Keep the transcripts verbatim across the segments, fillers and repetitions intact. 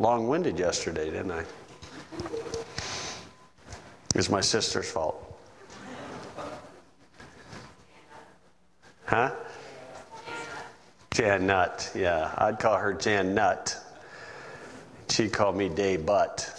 long-winded yesterday, didn't I? It's my sister's fault. Huh? Jan Nut, yeah. I'd call her Jan Nut. She'd call me Day Butt.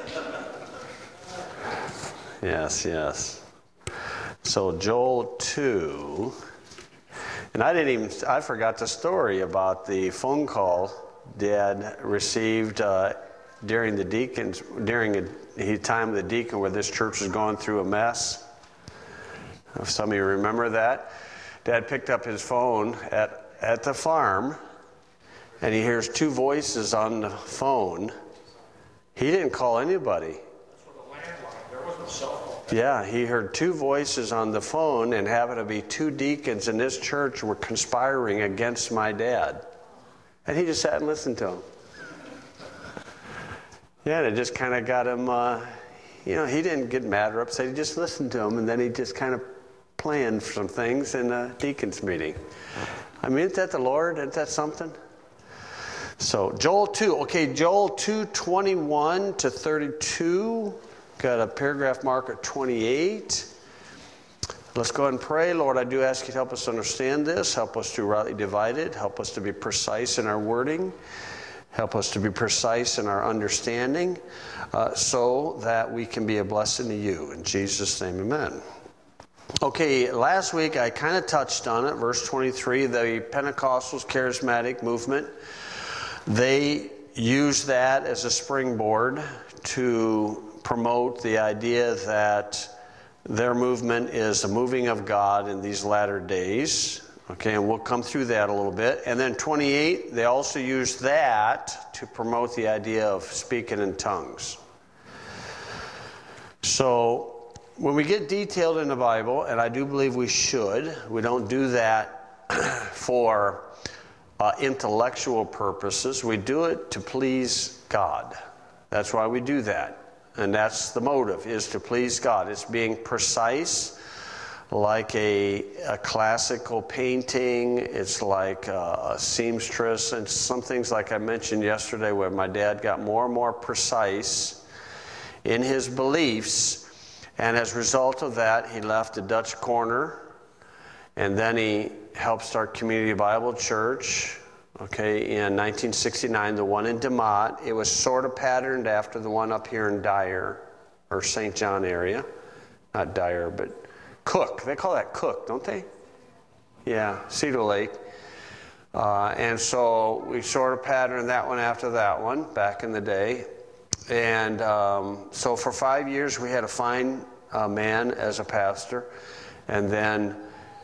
Yes, yes. So Joel two, and I didn't even, I forgot the story about the phone call Dad received uh, during the deacons, during a, the time of the deacon where this church was going through a mess. If some of you remember that. Dad picked up his phone at, at the farm, and he hears two voices on the phone. He didn't call anybody. That's for the landline. There was no cell phone. Yeah, he heard two voices on the phone, and happened to be two deacons in this church were conspiring against my dad. And he just sat and listened to them. Yeah, and it just kind of got him, uh, you know, he didn't get mad or upset. He just listened to them, and then he just kind of planned some things in a deacon's meeting. I mean, isn't that the Lord? Isn't that something? So, Joel two. Okay, Joel two, twenty-one to thirty-two. Got a paragraph mark at twenty-eight. Let's go ahead and pray. Lord, I do ask you to help us understand this. Help us to rightly divide it. Help us to be precise in our wording. Help us to be precise in our understanding uh, so that we can be a blessing to you. In Jesus' name, amen. Okay, last week I kind of touched on it. Verse twenty-three, the Pentecostals charismatic movement, they use that as a springboard to promote the idea that their movement is the moving of God in these latter days. Okay, and we'll come through that a little bit. And then twenty-eight, they also use that to promote the idea of speaking in tongues. So when we get detailed in the Bible, and I do believe we should, we don't do that for uh, intellectual purposes. We do it to please God. That's why we do that. And that's the motive, is to please God. It's being precise, like a, a classical painting. It's like a, a seamstress. And some things, like I mentioned yesterday, where my dad got more and more precise in his beliefs. And as a result of that, he left the Dutch Corner. And then he helped start Community Bible Church. Okay, in nineteen sixty-nine, the one in DeMott. It was sort of patterned after the one up here in Dyer, or Saint John area. Not Dyer, but Cook. They call that Cook, don't they? Yeah, Cedar Lake. Uh, and so we sort of patterned that one after that one back in the day. And um, so for five years we had a fine uh, man as a pastor. And then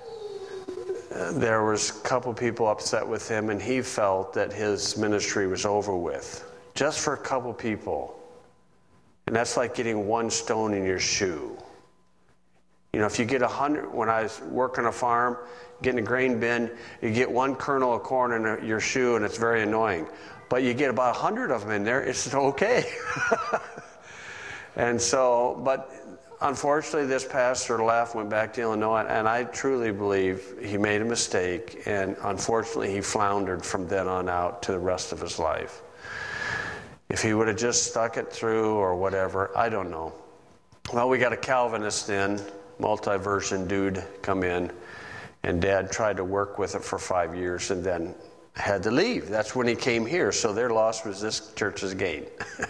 there was a couple people upset with him, and he felt that his ministry was over with. Just for a couple people. And that's like getting one stone in your shoe. You know, if you get a hundred, when I was working a farm, getting a grain bin, you get one kernel of corn in your shoe, and it's very annoying. But you get about a hundred of them in there, it's okay. And so, but unfortunately, this pastor left, went back to Illinois, and I truly believe he made a mistake, and unfortunately, he floundered from then on out to the rest of his life. If he would have just stuck it through or whatever, I don't know. Well, we got a Calvinist in, multi-version dude come in, and Dad tried to work with it for five years and then had to leave. That's when he came here, so their loss was this church's gain.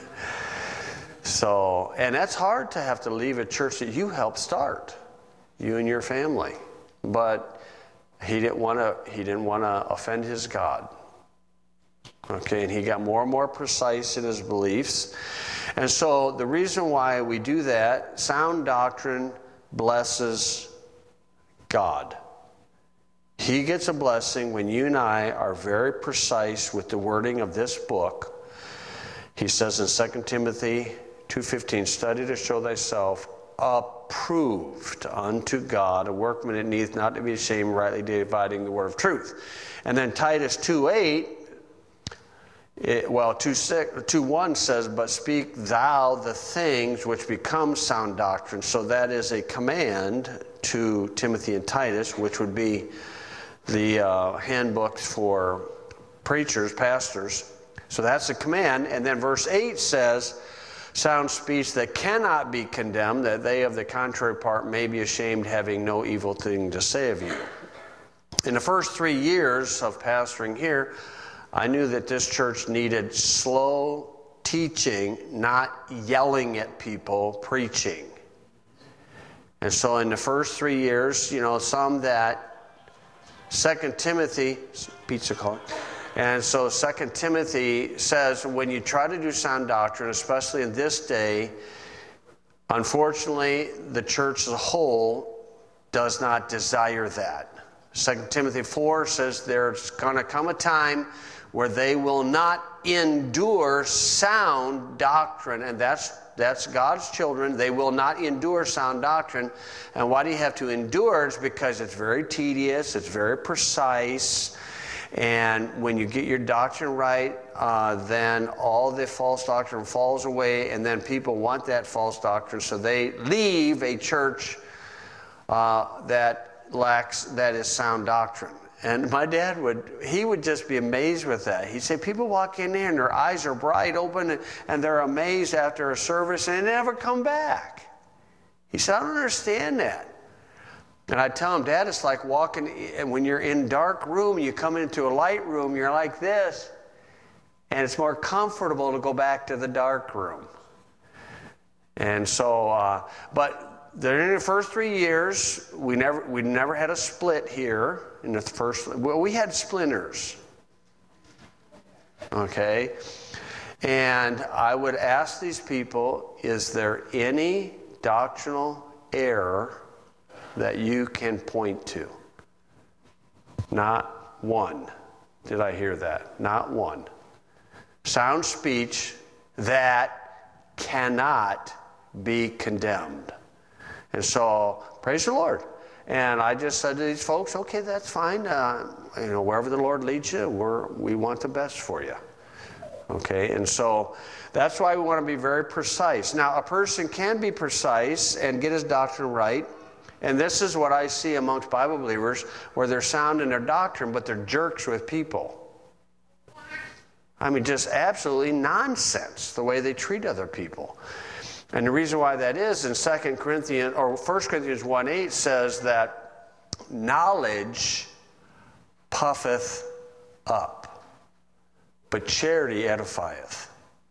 So, and that's hard to have to leave a church that you helped start, you and your family. But he didn't want to. He didn't want to offend his God. Okay, and he got more and more precise in his beliefs. And so the reason why we do that, sound doctrine blesses God. He gets a blessing when you and I are very precise with the wording of this book. He says in Second Timothy two fifteen, study to show thyself approved unto God, a workman that needeth not to be ashamed, rightly dividing the word of truth. And then Titus two eight, it, well, two one says, but speak thou the things which become sound doctrine. So that is a command to Timothy and Titus, which would be the uh, handbooks for preachers, pastors. So that's a command. And then verse eight says, sound speech that cannot be condemned, that they of the contrary part may be ashamed, having no evil thing to say of you. In the first three years of pastoring here, I knew that this church needed slow teaching, not yelling at people, preaching. And so in the first three years, you know, some that Second Timothy, pizza calling, and so Second Timothy says when you try to do sound doctrine, especially in this day, unfortunately, the church as a whole does not desire that. Second Timothy four says there's going to come a time where they will not endure sound doctrine, and that's that's God's children. They will not endure sound doctrine. And why do you have to endure? It's because it's very tedious, it's very precise, and when you get your doctrine right, uh, then all the false doctrine falls away, and then people want that false doctrine, so they leave a church uh, that lacks, that is sound doctrine. And my dad would, he would just be amazed with that. He'd say, people walk in there and their eyes are bright open and, and they're amazed after a service and they never come back. He said, I don't understand that. And I tell him, Dad, it's like walking, and when you're in a dark room, you come into a light room, you're like this, and it's more comfortable to go back to the dark room. And so, uh, but in the first three years, we never we never had a split here. In the first, well, we had splinters. Okay, and I would ask these people: is there any doctrinal error that you can point to? Not one. Did I hear that? Not one. Sound speech that cannot be condemned. And so, praise the Lord. And I just said to these folks, okay, that's fine. Uh, you know, wherever the Lord leads you, we're, we want the best for you. Okay, and so that's why we want to be very precise. Now, a person can be precise and get his doctrine right. And this is what I see amongst Bible believers, where they're sound in their doctrine, but they're jerks with people. I mean, just absolutely nonsense, the way they treat other people. And the reason why that is, in Second Corinthians, or First Corinthians one eight says that knowledge puffeth up, but charity edifieth.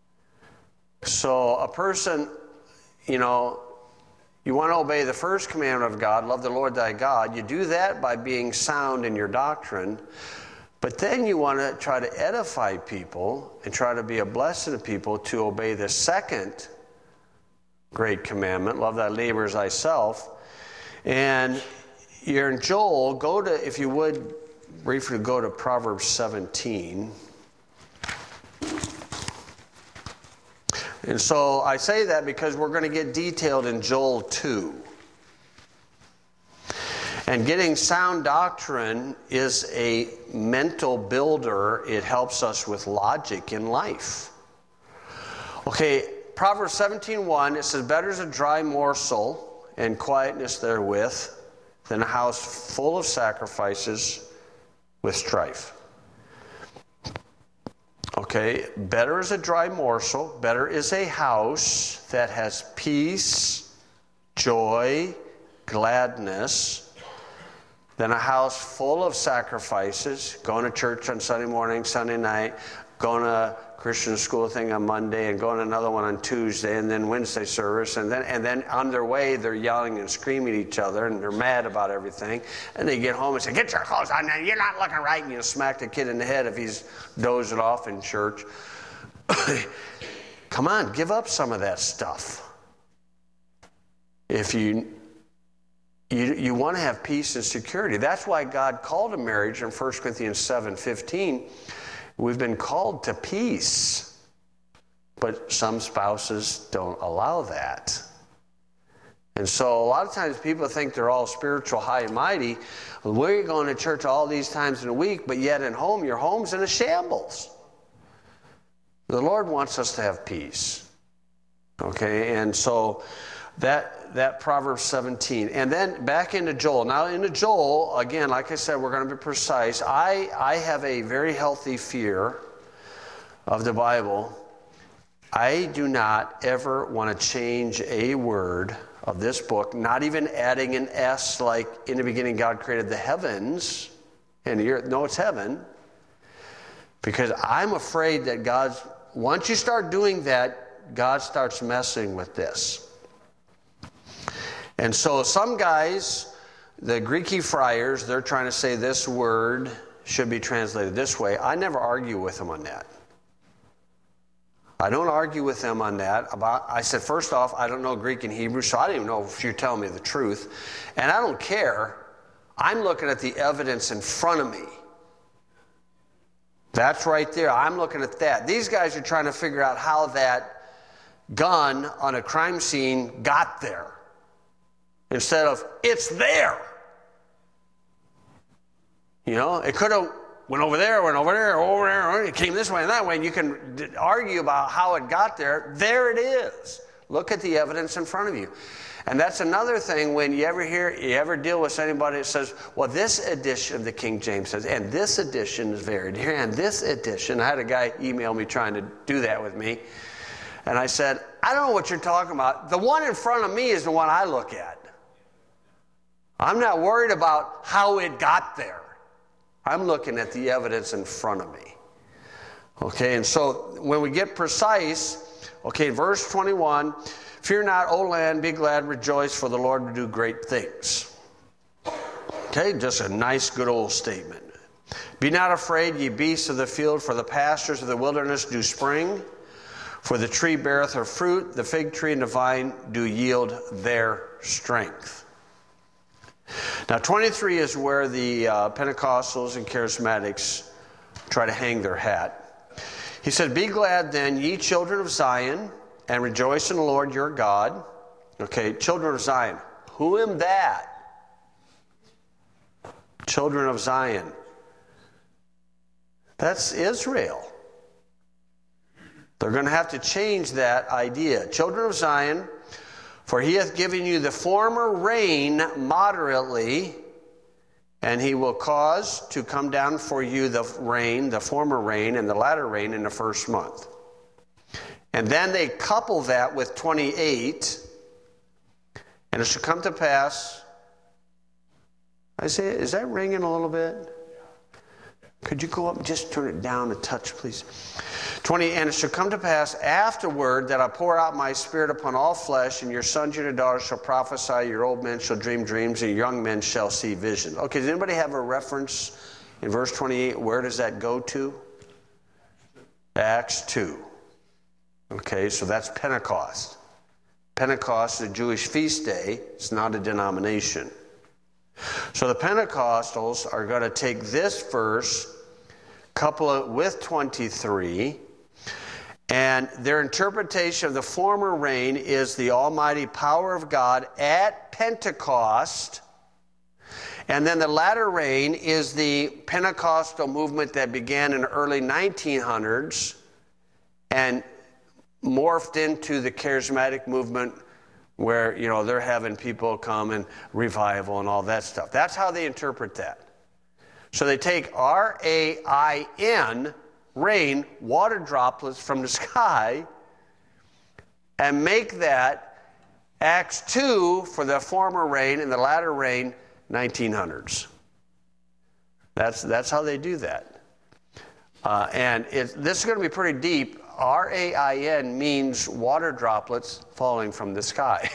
So a person, you know, you want to obey the first commandment of God, love the Lord thy God. You do that by being sound in your doctrine. But then you want to try to edify people and try to be a blessing to people to obey the second great commandment, love thy neighbor as thyself. And you're in Joel, go to, if you would, briefly go to Proverbs seventeen. And so I say that because we're going to get detailed in Joel two. And getting sound doctrine is a mental builder. It helps us with logic in life. Okay, Proverbs seventeen one, it says, better is a dry morsel and quietness therewith than a house full of sacrifices with strife. Okay, better is a dry morsel, better is a house that has peace, joy, gladness, than a house full of sacrifices, going to church on Sunday morning, Sunday night, going to Christian school thing on Monday, and going to another one on Tuesday, and then Wednesday service, and then and then on their way they're yelling and screaming at each other, and they're mad about everything, and they get home and say, get your clothes on now, you're not looking right, and you smack the kid in the head if he's dozing off in church. Come on, give up some of that stuff. If you You, you want to have peace and security. That's why God called a marriage in First Corinthians seven fifteen. We've been called to peace. But some spouses don't allow that. And so a lot of times people think they're all spiritual, high and mighty. We're going to church all these times in a week, but yet at home, your home's in a shambles. The Lord wants us to have peace. Okay, and so that that Proverbs seventeen. And then back into Joel. Now into Joel, again, like I said, we're going to be precise. I, I have a very healthy fear of the Bible, I do not ever want to change a word of this book, not even adding an S like in the beginning God created the heavens and the earth. No, it's heaven. Because I'm afraid that God's, once you start doing that, God starts messing with this. And so some guys, the Greek friars, they're trying to say this word should be translated this way. I never argue with them on that. I don't argue with them on that. About, I said, first off, I don't know Greek and Hebrew, so I don't even know if you're telling me the truth. And I don't care. I'm looking at the evidence in front of me. That's right there. I'm looking at that. These guys are trying to figure out how that gun on a crime scene got there. Instead of, it's there. You know, it could have went over there, went over there, over there, it came this way and that way, and you can argue about how it got there. There it is. Look at the evidence in front of you. And that's another thing when you ever hear, you ever deal with anybody that says, well, this edition of the King James says, and this edition is varied here, and this edition. I had a guy email me trying to do that with me. And I said, I don't know what you're talking about. The one in front of me is the one I look at. I'm not worried about how it got there. I'm looking at the evidence in front of me. Okay, and so when we get precise, okay, verse twenty-one, fear not, O land, be glad, rejoice, for the Lord will do great things. Okay, just a nice, good old statement. Be not afraid, ye beasts of the field, for the pastures of the wilderness do spring. For the tree beareth her fruit, the fig tree and the vine do yield their strength. Now, twenty-three is where the uh, Pentecostals and Charismatics try to hang their hat. He said, be glad then, ye children of Zion, and rejoice in the Lord your God. Okay, children of Zion. Who am that? Children of Zion. That's Israel. They're going to have to change that idea. Children of Zion, for he hath given you the former rain moderately, and he will cause to come down for you the rain, the former rain, and the latter rain in the first month. And then they couple that with twenty-eight, and it shall come to pass. I say, is that ringing a little bit? Could you go up and just turn it down a touch, please? twenty, and it shall come to pass afterward that I pour out my spirit upon all flesh, and your sons and your daughters shall prophesy, your old men shall dream dreams, and your young men shall see vision. Okay, does anybody have a reference in verse twenty-eight? Where does that go to? Acts two. Okay, so that's Pentecost. Pentecost is a Jewish feast day. It's not a denomination. So the Pentecostals are going to take this verse, couple it with twenty-three, and their interpretation of the former rain is the almighty power of God at Pentecost, and then the latter rain is the Pentecostal movement that began in the early nineteen hundreds and morphed into the charismatic movement where, you know, they're having people come and revival and all that stuff. That's how they interpret that. So they take R A I N, rain, water droplets from the sky, and make that Acts two for the former rain and the latter rain, nineteen hundreds. That's, that's how they do that. Uh, and it, this is going to be pretty deep. R A I N means water droplets falling from the sky.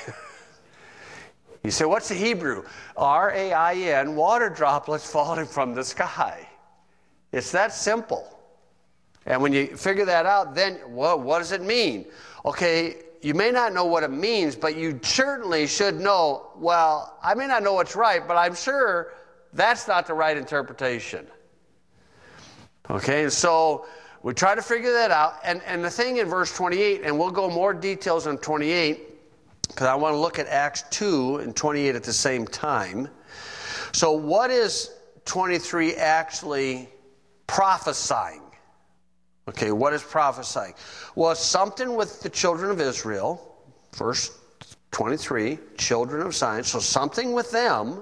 You say, what's the Hebrew? R A I N, water droplets falling from the sky. It's that simple. And when you figure that out, then well, what does it mean? Okay, you may not know what it means, but you certainly should know, well, I may not know what's right, but I'm sure that's not the right interpretation. Okay, and so we try to figure that out. And, and the thing in verse twenty-eight, and we'll go more details on twenty-eight, because I want to look at Acts two and twenty-eight at the same time. So what is twenty-three actually prophesying? Okay, what is prophesying? Well, it's something with the children of Israel. Verse twenty-three, children of Zion. So something with them.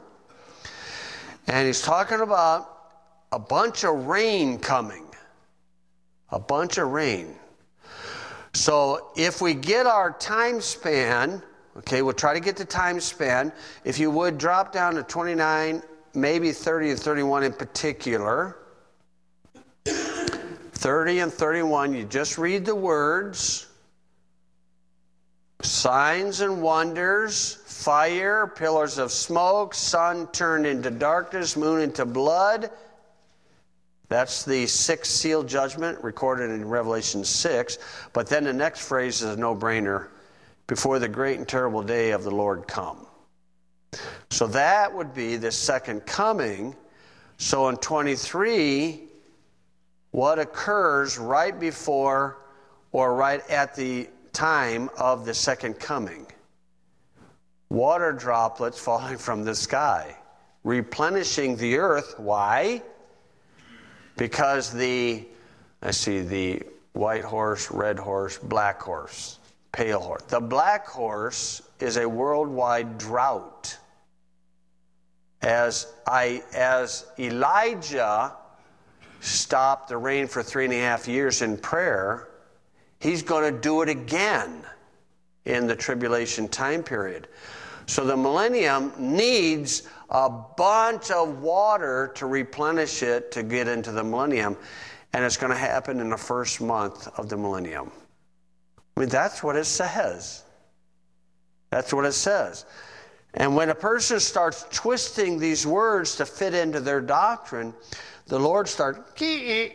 And he's talking about a bunch of rain coming. A bunch of rain. So if we get our time span, okay, we'll try to get the time span. If you would, drop down to twenty-nine, maybe thirty and thirty-one in particular. thirty and thirty-one, you just read the words. Signs and wonders, fire, pillars of smoke, sun turned into darkness, moon into blood. That's the sixth seal judgment recorded in Revelation six. But then the next phrase is a no-brainer. Before the great and terrible day of the Lord come. So that would be the second coming. So in twenty-three, what occurs right before or right at the time of the second coming? Water droplets falling from the sky, replenishing the earth. Why? Because the, I see the white horse, red horse, black horse, pale horse. The black horse is a worldwide drought. As I, as Elijah stopped the rain for three and a half years in prayer, he's going to do it again in the tribulation time period. So the millennium needs a bunch of water to replenish it to get into the millennium. And it's going to happen in the first month of the millennium. I mean, that's what it says. That's what it says. And when a person starts twisting these words to fit into their doctrine, the Lord starts, they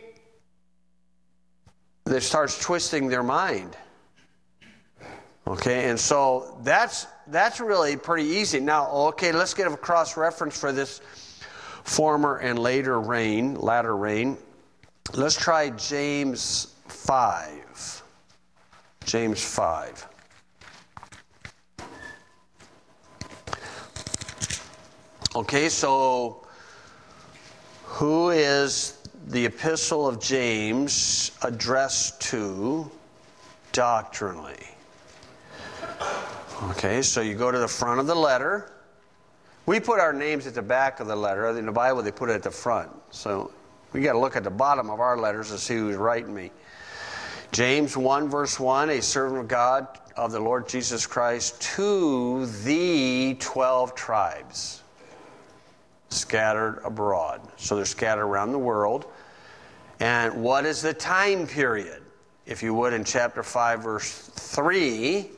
starts twisting their mind. Okay, and so that's that's really pretty easy. Now, okay, let's get a cross-reference for this former and later rain, latter rain. Let's try James five. James five. Okay, so who is the epistle of James addressed to doctrinally? Okay, so you go to the front of the letter. We put our names at the back of the letter. In the Bible, they put it at the front. So we got to look at the bottom of our letters to see who's writing me. James one, verse one, a servant of God, of the Lord Jesus Christ, to the twelve tribes scattered abroad. So they're scattered around the world. And what is the time period? If you would, in chapter five, verse three,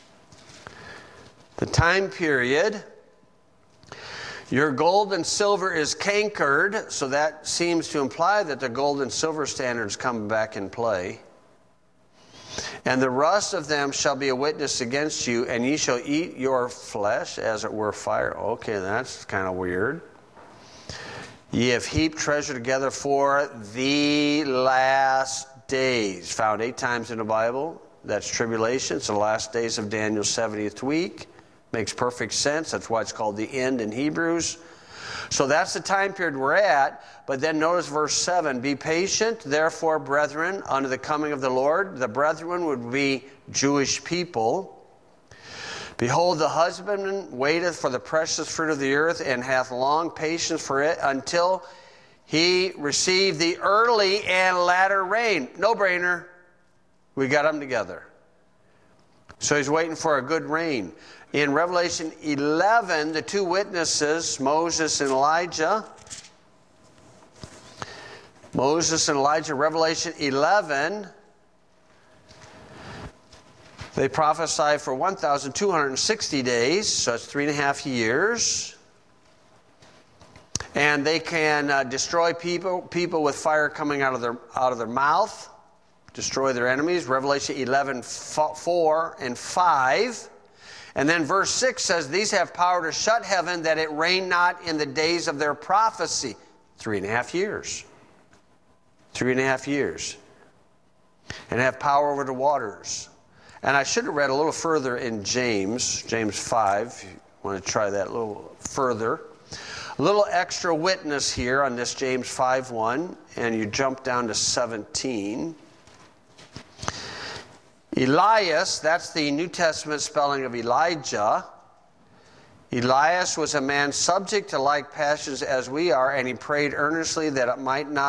the time period, your gold and silver is cankered, so that seems to imply that the gold and silver standards come back in play. And the rust of them shall be a witness against you, and ye shall eat your flesh as it were fire. Okay, that's kind of weird. Ye have heaped treasure together for the last days. Found eight times in the Bible. That's tribulation. It's the last days of Daniel's seventieth week. Makes perfect sense. That's why it's called the end in Hebrews. So that's the time period we're at. But then notice verse seven. Be patient, therefore, brethren, unto the coming of the Lord. The brethren would be Jewish people. Behold, the husbandman waiteth for the precious fruit of the earth, and hath long patience for it, until he receive the early and latter rain. No brainer. We got them together. So he's waiting for a good rain. In Revelation eleven, the two witnesses, Moses and Elijah. Moses and Elijah, Revelation eleven. They prophesy for one thousand two hundred sixty days, so it's three and a half years. And they can uh, destroy people, people with fire coming out of their out of their mouth, destroy their enemies. Revelation eleven, four and five. And then verse six says, these have power to shut heaven, that it rain not in the days of their prophecy. Three and a half years. Three and a half years. And have power over the waters. And I should have read a little further in James, James five. If you want to try that a little further. A little extra witness here on this James five one. And you jump down to seventeen. Elias, that's the New Testament spelling of Elijah. Elias was a man subject to like passions as we are, and he prayed earnestly that it might not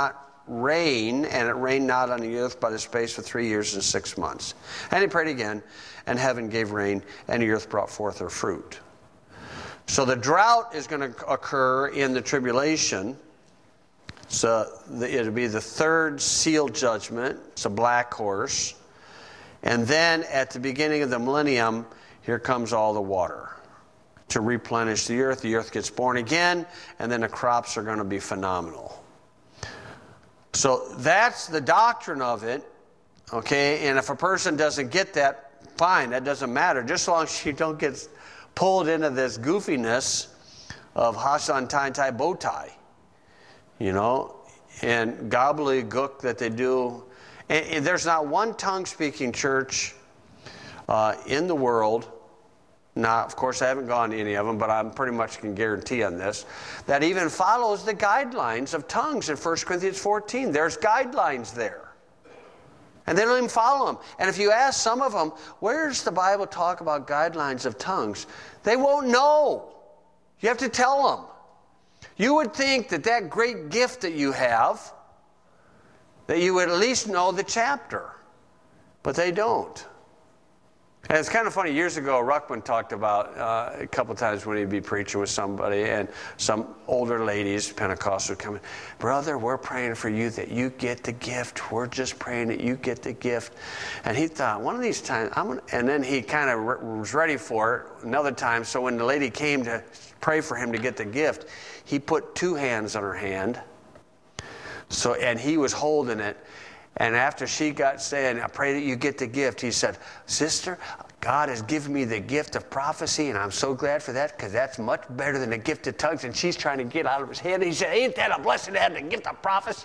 rain, and it rained not on the earth by the space of three years and six months. And he prayed again, and heaven gave rain, and the earth brought forth her fruit. So the drought is going to occur in the tribulation. So it'll be the third seal judgment. It's a black horse. And then at the beginning of the millennium, here comes all the water to replenish the earth. The earth gets born again, and then the crops are going to be phenomenal. So that's the doctrine of it, okay? And if a person doesn't get that, fine, that doesn't matter. Just as long as you don't get pulled into this goofiness of Hassan tie tie bow tie, you know, and gobbledygook that they do. And, and there's not one tongue-speaking church uh, in the world. Now, of course, I haven't gone to any of them, but I pretty much can guarantee on this, that even follows the guidelines of tongues in First Corinthians fourteen. There's guidelines there. And they don't even follow them. And if you ask some of them, where's the Bible talk about guidelines of tongues? They won't know. You have to tell them. You would think that that great gift that you have, that you would at least know the chapter. But they don't. And it's kind of funny, years ago, Ruckman talked about uh, a couple times when he'd be preaching with somebody, and some older ladies, Pentecostal, would come in, brother, we're praying for you that you get the gift. We're just praying that you get the gift. And he thought, one of these times, I'm gonna, and then he kind of re- was ready for it another time. So when the lady came to pray for him to get the gift, he put two hands on her hand. So, and he was holding it. And after she got saying, I pray that you get the gift, he said, sister, God has given me the gift of prophecy, and I'm so glad for that, because that's much better than the gift of tongues. And she's trying to get out of his hand. And he said, ain't that a blessing to have the gift of prophecy?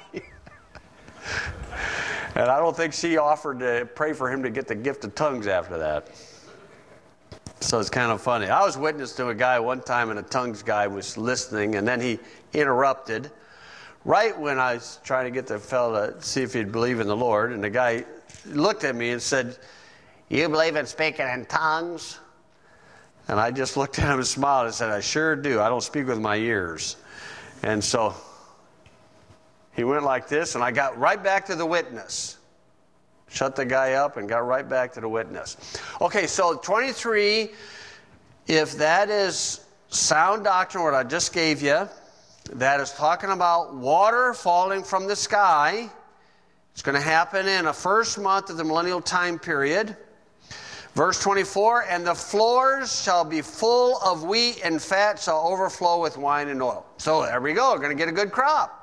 And I don't think she offered to pray for him to get the gift of tongues after that. So it's kind of funny. I was witness to a guy one time, and a tongues guy was listening, and then he interrupted right when I was trying to get the fellow to see if he'd believe in the Lord. And the guy looked at me and said, you believe in speaking in tongues? And I just looked at him and smiled and said, I sure do. I don't speak with my ears. And so he went like this, and I got right back to the witness. Shut the guy up and got right back to the witness. Okay, so twenty-three, if that is sound doctrine, what I just gave you, that is talking about water falling from the sky. It's going to happen in the first month of the millennial time period. Verse twenty-four, and the floors shall be full of wheat, and fat shall overflow with wine and oil. So there we go. We're going to get a good crop.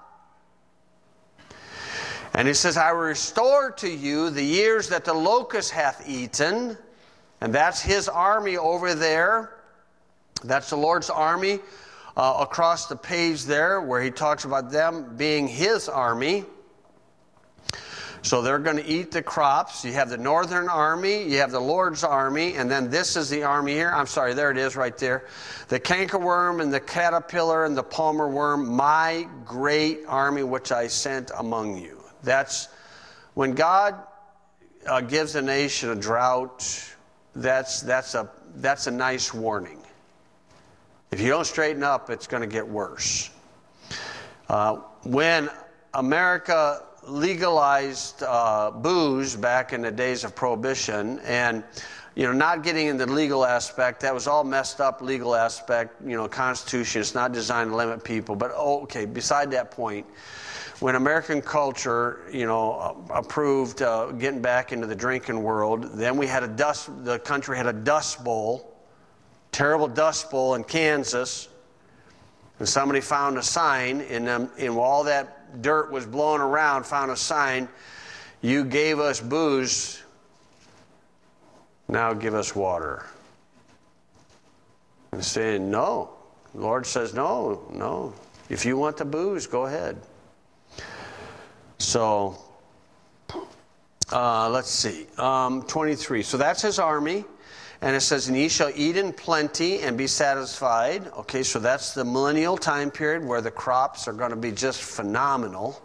And he says, I will restore to you the years that the locust hath eaten. And that's his army over there. That's the Lord's army uh, across the page there, where he talks about them being his army. So they're going to eat the crops. You have the northern army, you have the Lord's army, and then this is the army here. I'm sorry, there it is right there. The cankerworm and the caterpillar and the palmer worm, my great army which I sent among you. That's when God uh, gives a nation a drought. That's that's a that's a nice warning. If you don't straighten up, it's going to get worse. Uh, when America legalized uh, booze back in the days of Prohibition, and you know, not getting into the legal aspect, that was all messed up. Legal aspect, you know, Constitution. It's not designed to limit people. But oh, okay, beside that point. When American culture, you know, approved uh, getting back into the drinking world, then we had a dust, the country had a dust bowl, terrible dust bowl in Kansas, and somebody found a sign, in them, and while all that dirt was blowing around, found a sign, you gave us booze, now give us water. And saying, no. The Lord says, no, no. If you want the booze, go ahead. So, uh, let's see, um, twenty-three. So that's his army. And it says, and ye shall eat in plenty and be satisfied. Okay, so that's the millennial time period where the crops are going to be just phenomenal.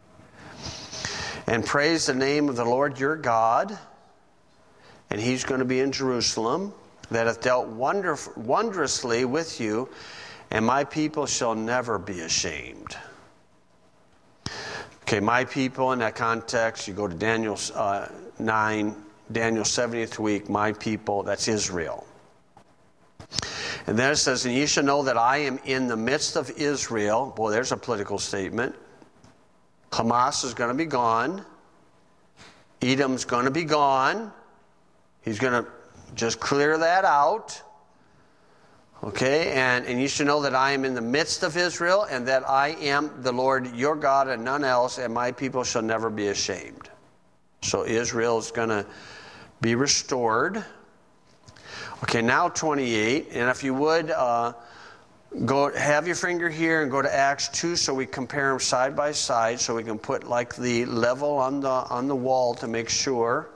And praise the name of the Lord your God. And he's going to be in Jerusalem, that hath dealt wonder- wondrously with you. And my people shall never be ashamed. Okay, my people in that context, you go to Daniel uh, nine, Daniel's seventieth week, my people, that's Israel. And then it says, and ye shall know that I am in the midst of Israel. Boy, there's a political statement. Hamas is going to be gone. Edom's going to be gone. He's going to just clear that out. Okay, and, and you should know that I am in the midst of Israel, and that I am the Lord your God and none else, and my people shall never be ashamed. So Israel is going to be restored. Okay, now twenty-eight, and if you would, uh, go have your finger here and go to Acts two, so we compare them side by side, so we can put like the level on the on the wall to make sure.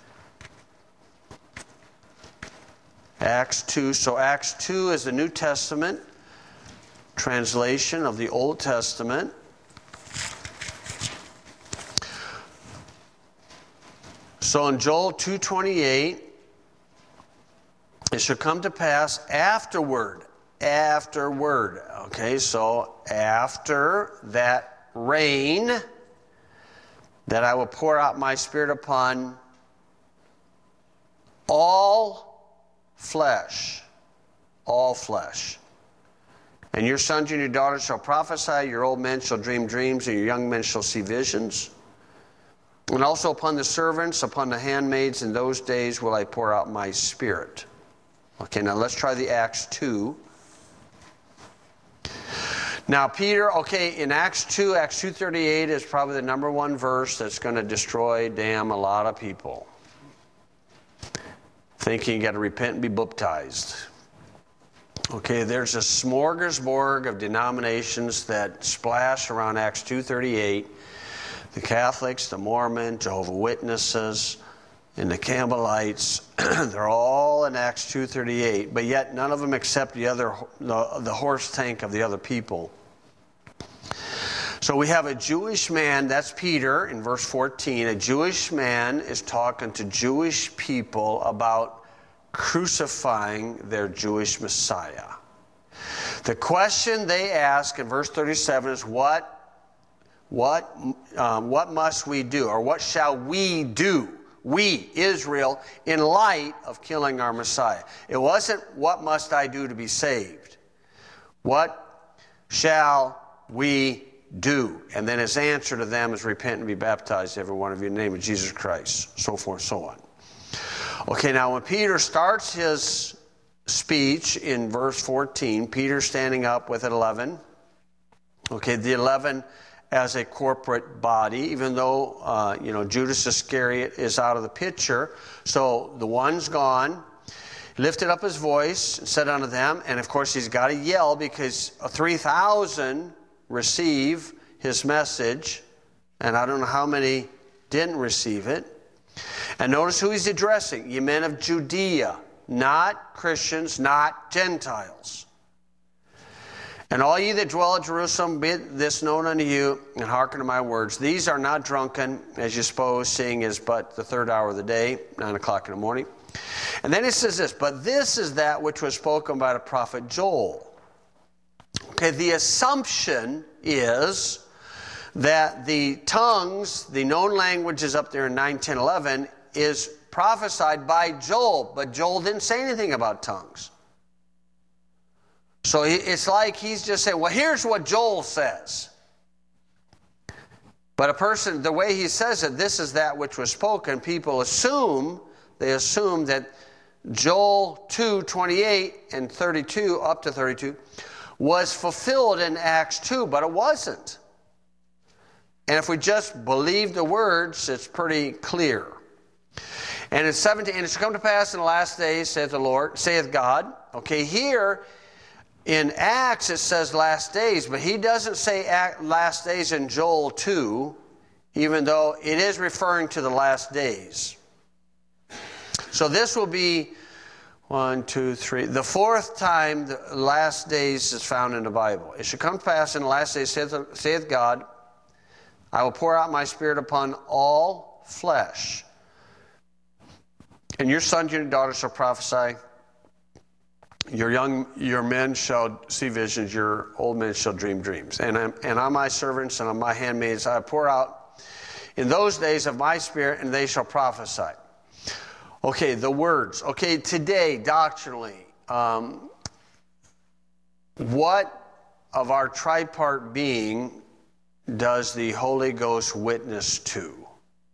Acts two. So Acts two is the New Testament translation of the Old Testament. So in Joel two twenty-eight, it shall come to pass afterward, afterward. Okay, so after that rain, that I will pour out my Spirit upon all flesh, all flesh. And your sons and your daughters shall prophesy, your old men shall dream dreams, and your young men shall see visions. And also upon the servants, upon the handmaids, in those days will I pour out my Spirit. Okay, now let's try the Acts two. Now Peter, okay, in Acts two, Acts two thirty-eight is probably the number one verse that's going to destroy, damn, a lot of people. Thinking you got to repent and be baptized. Okay, there's a smorgasbord of denominations that splash around Acts two thirty-eight. The Catholics, the Mormons, Jehovah's Witnesses, and the Campbellites, they're all in Acts two thirty-eight, but yet none of them accept the other the, the horse tank of the other people. So we have a Jewish man, that's Peter in verse fourteen. A Jewish man is talking to Jewish people about crucifying their Jewish Messiah. The question they ask in verse thirty-seven is, what, what, um, what must we do, or what shall we do? We, Israel, in light of killing our Messiah. It wasn't, what must I do to be saved? What shall we do? And then his answer to them is, repent and be baptized, every one of you, in the name of Jesus Christ, so forth, so on. Okay, now when Peter starts his speech in verse fourteen, Peter's standing up with eleven. Okay, the eleven as a corporate body, even though, uh, you know, Judas Iscariot is out of the picture. So the one's gone. He lifted up his voice and said unto them, and of course he's got to yell because three thousand receive his message, and I don't know how many didn't receive it. And notice who he's addressing. Ye men of Judea, not Christians, not Gentiles. And all ye that dwell at Jerusalem, be this known unto you, and hearken to my words. These are not drunken, as you suppose, seeing is but the third hour of the day, nine o'clock in the morning. And then he says this, but this is that which was spoken by the prophet Joel. Okay, the assumption is that the tongues, the known languages up there in nine, ten, eleven, is prophesied by Joel, but Joel didn't say anything about tongues. So it's like he's just saying, well, here's what Joel says. But a person, the way he says it, this is that which was spoken, people assume, they assume that Joel two twenty-eight and thirty-two, up to thirty-two, was fulfilled in Acts two, but it wasn't. And if we just believe the words, it's pretty clear. And in seventeen, and it shall come to pass in the last days, saith the Lord, saith God. Okay, here in Acts it says last days, but he doesn't say last days in Joel two, even though it is referring to the last days. So this will be one, two, three, the fourth time the last days is found in the Bible. It shall come to pass in the last days, saith, saith God, I will pour out my Spirit upon all flesh. And your sons and your daughters shall prophesy. Your young, your men shall see visions, your old men shall dream dreams. And, and on my servants and on my handmaids I pour out in those days of my spirit, and they shall prophesy. Okay, the words. Okay, today, doctrinally, um, what of our tripart being does the Holy Ghost witness to?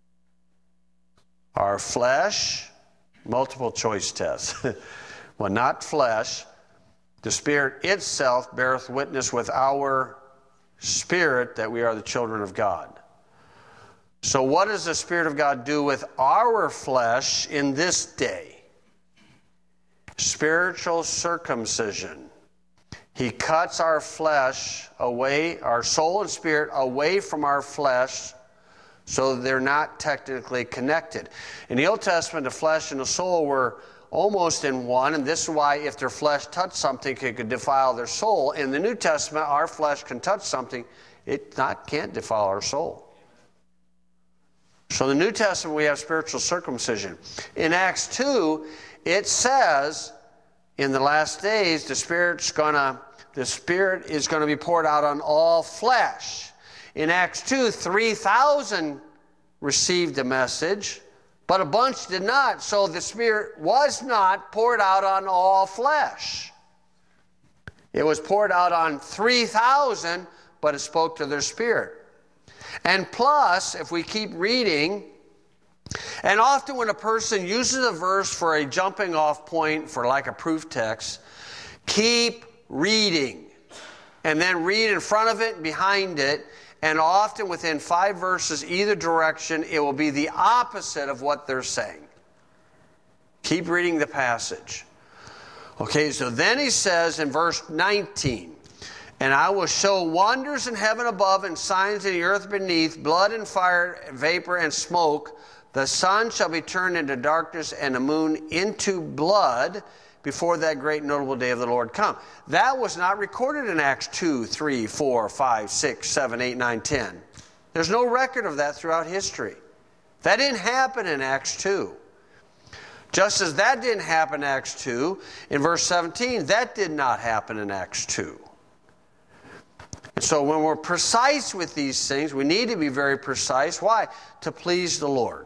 Our flesh, multiple choice test. Well, not flesh. The Spirit itself beareth witness with our spirit that we are the children of God. So what does the Spirit of God do with our flesh in this day? Spiritual circumcision. He cuts our flesh away, our soul and spirit away from our flesh, so they're not technically connected. In the Old Testament, the flesh and the soul were almost in one, and this is why if their flesh touched something, it could defile their soul. In the New Testament, our flesh can touch something, it not can't defile our soul. So in the New Testament, we have spiritual circumcision. In Acts two, it says, in the last days, the Spirit's gonna, the Spirit is going to be poured out on all flesh. In Acts two, three thousand received the message, but a bunch did not. So the Spirit was not poured out on all flesh. It was poured out on three thousand, but it spoke to their spirit. And plus, if we keep reading, and often when a person uses a verse for a jumping off point, for like a proof text, keep reading. And then read in front of it and behind it. And often within five verses either direction, it will be the opposite of what they're saying. Keep reading the passage. Okay, so then he says in verse nineteen, and I will show wonders in heaven above and signs in the earth beneath, blood and fire, vapor and smoke. The sun shall be turned into darkness and the moon into blood before that great notable day of the Lord come. That was not recorded in Acts two, three, four, five, six, seven, eight, nine, ten. There's no record of that throughout history. That didn't happen in Acts two. Just as that didn't happen in Acts two, in verse seventeen, that did not happen in Acts two. And so when we're precise with these things, we need to be very precise. Why? To please the Lord.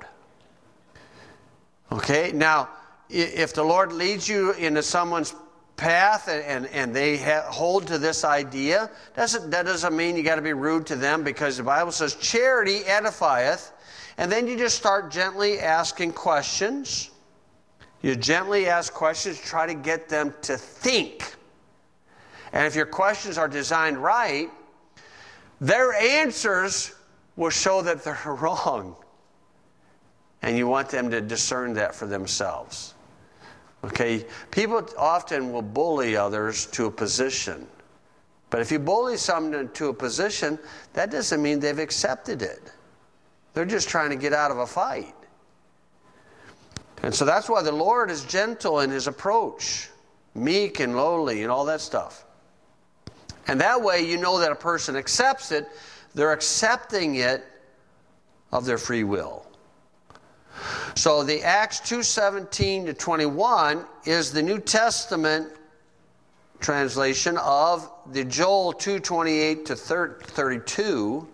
Okay, now, if the Lord leads you into someone's path and, and, and they ha- hold to this idea, doesn't, that doesn't mean you got to be rude to them, because the Bible says charity edifieth. And then you just start gently asking questions. You gently ask questions, try to get them to think. And if your questions are designed right, their answers will show that they're wrong. And you want them to discern that for themselves. Okay? People often will bully others to a position. But if you bully someone to a position, that doesn't mean they've accepted it. They're just trying to get out of a fight. And so that's why the Lord is gentle in His approach. Meek and lowly and all that stuff. And that way you know that a person accepts it. They're accepting it of their free will. So the Acts two seventeen to twenty-one is the New Testament translation of the Joel two twenty-eight to thirty-two.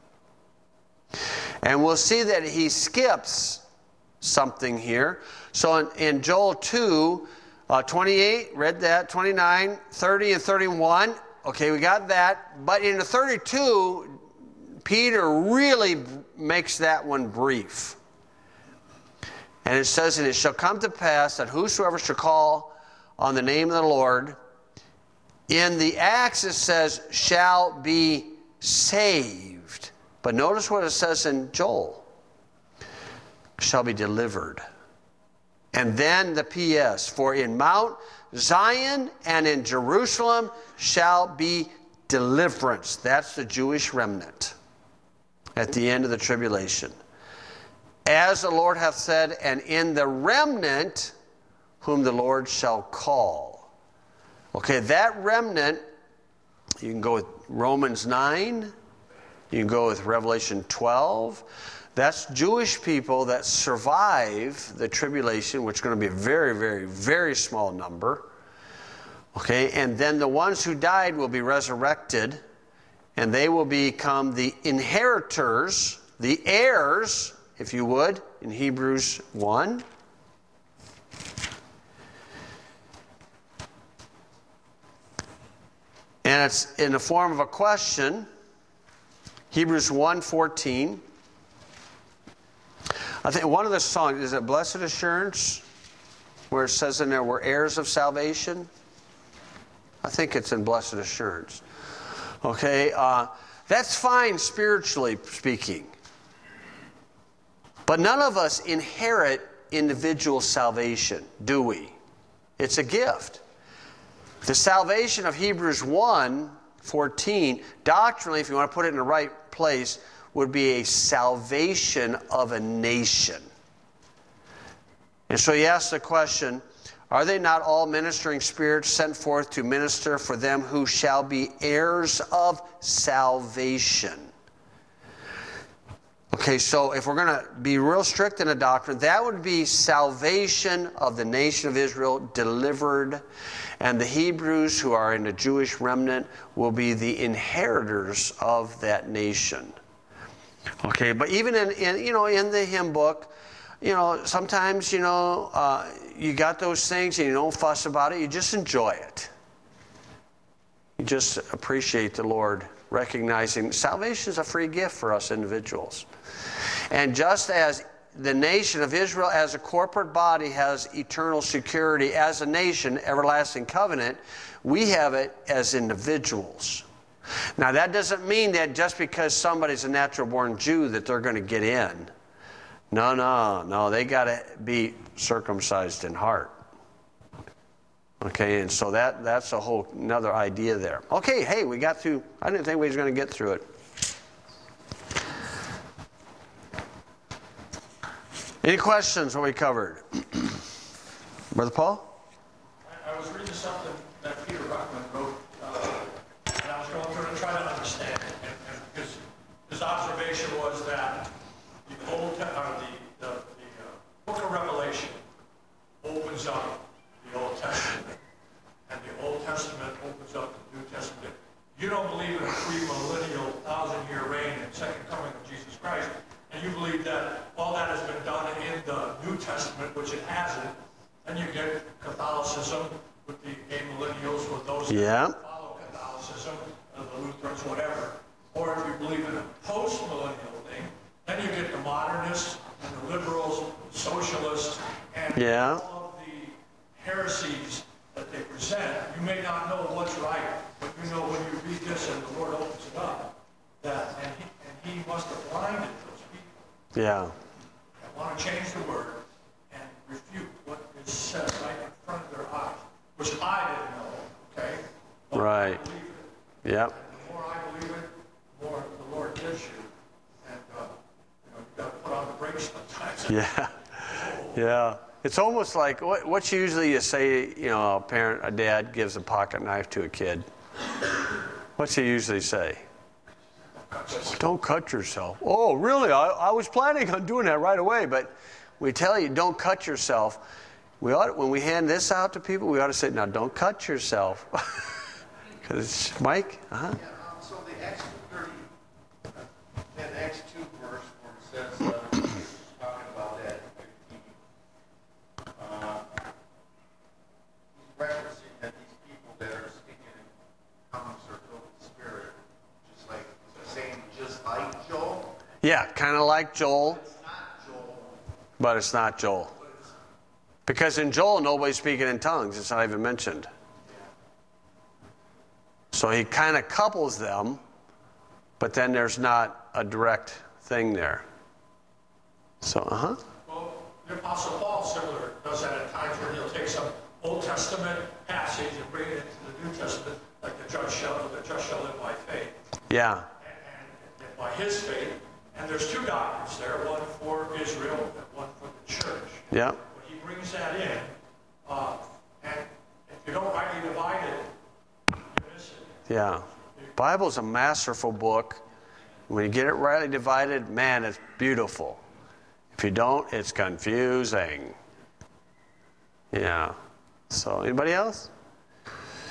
And we'll see that he skips something here. So in, in Joel two, uh, twenty-eight, read that, twenty-nine, thirty, and thirty-one. Okay, we got that. But in the thirty-two, Peter really makes that one brief. And it says, and it shall come to pass that whosoever shall call on the name of the Lord, in the Acts it says, shall be saved. But notice what it says in Joel. Shall be delivered. And then the P S, for in Mount Zion and in Jerusalem shall be deliverance. That's the Jewish remnant at the end of the tribulation. As the Lord hath said, and in the remnant whom the Lord shall call. Okay, that remnant, you can go with Romans nine, you can go with Revelation twelve. That's Jewish people that survive the tribulation, which is going to be a very, very, very small number. Okay, and then the ones who died will be resurrected, and they will become the inheritors, the heirs, if you would, in Hebrews one. And it's in the form of a question. Hebrews one fourteen. I think one of the songs, is it Blessed Assurance? Where it says in there, we're heirs of salvation. I think it's in Blessed Assurance. Okay, uh, that's fine spiritually speaking. But none of us inherit individual salvation, do we? It's a gift. The salvation of Hebrews one fourteen, doctrinally, if you want to put it in the right place, would be a salvation of a nation. And so you ask the question, are they not all ministering spirits sent forth to minister for them who shall be heirs of salvation? Okay, so if we're going to be real strict in a doctrine, that would be salvation of the nation of Israel delivered. And the Hebrews who are in the Jewish remnant will be the inheritors of that nation. Okay, but even in, in you know in the hymn book, you know sometimes you know uh, you got those things and you don't fuss about it. You just enjoy it. You just appreciate the Lord, recognizing salvation is a free gift for us individuals. And just as the nation of Israel as a corporate body has eternal security as a nation, everlasting covenant, we have it as individuals. Now that doesn't mean that just because somebody's a natural born Jew that they're going to get in. No, no, no. They got to be circumcised in heart. Okay, and so that that's a whole another idea there. Okay, hey, we got through. I didn't think we was going to get through it. Any questions what we covered? Brother Paul? I was reading something that Peter Ruckman wrote, uh, and I was going through and trying to understand it. And, and his, his observation was that the Old Te- uh, the, the, the uh, Book of Revelation opens up the Old Testament, and the Old Testament opens up the New Testament. You don't believe in a pre-millennial, thousand-year reign and second coming of Jesus Christ, and you believe that all that has been done in the New Testament, which it hasn't. Then you get Catholicism with the amillennials, with those yeah. that follow Catholicism, uh, the Lutherans, whatever. Or if you believe in a post-millennial thing, then you get the modernists and the liberals, socialists, and yeah. all of the heresies that they present. You may not know what's right, but you know when you read this and the Lord opens it up, that and he, and he must have blinded those people. Yeah. That want to change the word and refute what is said right in front of their eyes, which I didn't know, okay? But right. I believe it. Yep. And the more I believe it, the more the Lord gives you. And, uh, you know, you've got to put on the brakes sometimes. Yeah. Yeah. It's almost like, what, what's usually you say, you know, a parent, a dad gives a pocket knife to a kid. What's he usually say? Don't cut yourself. Oh, really? I, I was planning on doing that right away, but we tell you, don't cut yourself. We ought, when we hand this out to people, we ought to say, now don't cut yourself. Because Mike? Uh-huh. Yeah, um, so the Acts two thirty, that Acts two verse where it says, uh, Jesus talking about that, uh, he's referencing that these people that are speaking in tongues are filled with the Spirit, just like, is it saying just like Joel? Yeah, kind of like Joel, It's not Joel. but it's not Joel. Because in Joel, nobody's speaking in tongues. It's not even mentioned. So he kind of couples them, but then there's not a direct thing there. So, uh-huh. Well, the Apostle Paul, similar, does that at times where he'll take some Old Testament passage and bring it into the New Testament, like the just shall, the just shall live by faith. Yeah. And, and, and by his faith. And there's two doctrines there, one for Israel and one for the church. Yeah. But he brings that in, uh, and if you don't rightly divide it, you miss it. Yeah. Bible's a masterful book. When you get it rightly divided, man, it's beautiful. If you don't, it's confusing. Yeah. So, anybody else?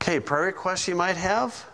Okay, prayer requests you might have?